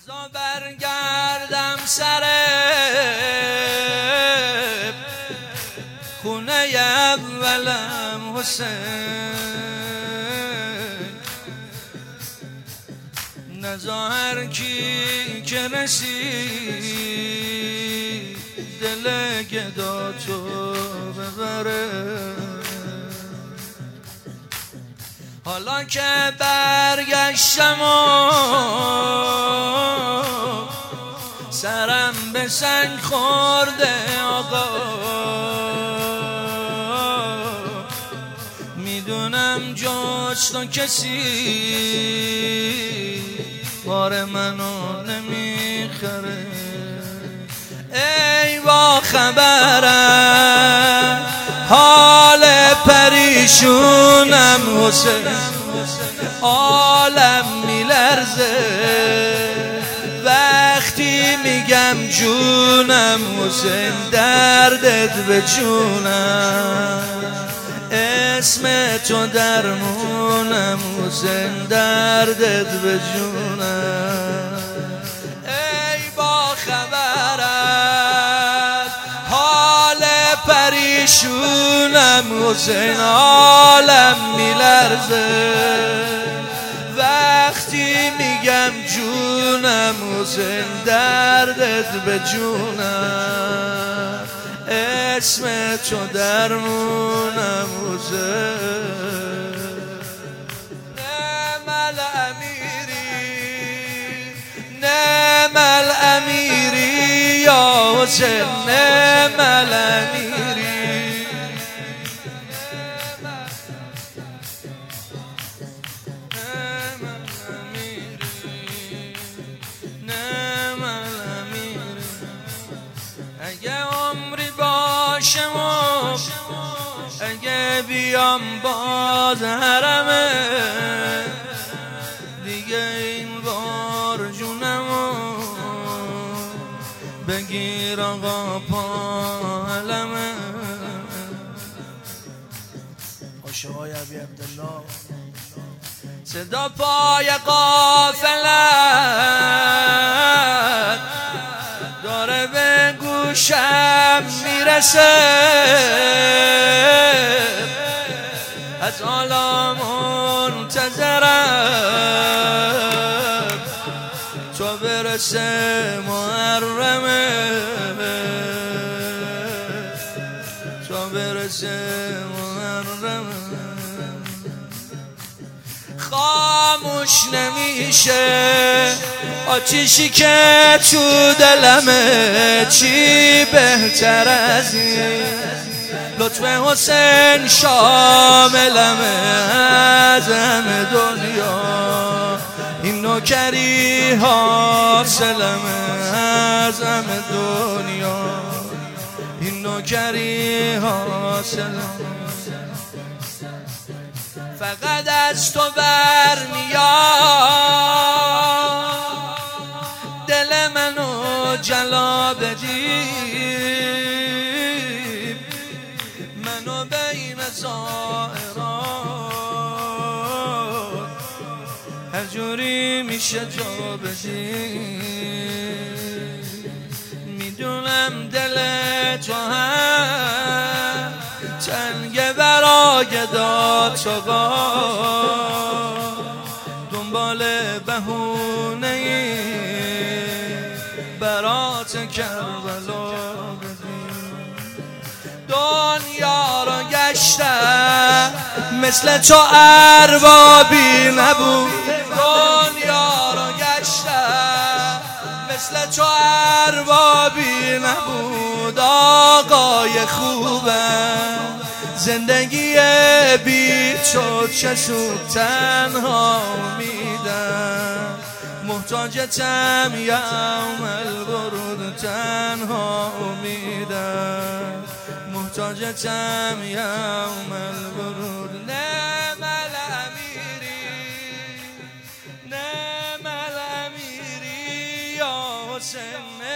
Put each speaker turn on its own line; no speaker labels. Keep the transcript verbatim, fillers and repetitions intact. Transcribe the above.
بزا برگردم سر خونه اولم حسین، نزا هر کی که رسید دل گدا تو ببره. حالا که برگشتم و سرم به سنگ خورده آقا، میدونم جز تو کسی بار منو نمیخره. ای با خبرم حال پریشونم حسین، عالم میلرزه وقتی میگم جونم حسین، دردت به جونم، اسم تو درمونم حسین، دردت به جونم. ای با خبرت حال پریشونم حسین، عالم میلرزه وقتی میگم جونم حسین، دردت به جونم، اسم تو درمونم حسین. نعم الامیری نعم الامیری یا حسین، نعم الامیری. اگه عمری باشم و اگه بیام باز حرمه، دیگه این بار جونمو بگیر آقا پالمه. عاشقای ابی عبدالله، صدا پای قافلت داره به گوشم میرسه، از حالا منتظرم تو برسه محرمه، تو برسه محرمه. خاموش نمیشه آتیشی که تو دلمه، چی بهتر از این لطف حسین شاملمه. از همه دنیا این نوکری حاصلمه، از همه دنیا این نوکری حاصلمه. فقط از تو برمیاد دل منو جلا بدی، منو بین زائران هر جوری میشه جا بدی. میدونم دل تو هم تنگ برای داد شقا، دنبال بهونه‌ای برات کربلا بدی. دنیا رو گشتم مثل تو اربابی نبود، دنیا رو گشتم مثل تو اربابی نبود. آقای خوبم زندگی بی تو چه سود، تنها میدم محتاجتم یوم الورود، تنها امیدم محتاجتم یوم الورود. نعم الامیری نعم الامیری یا حسین.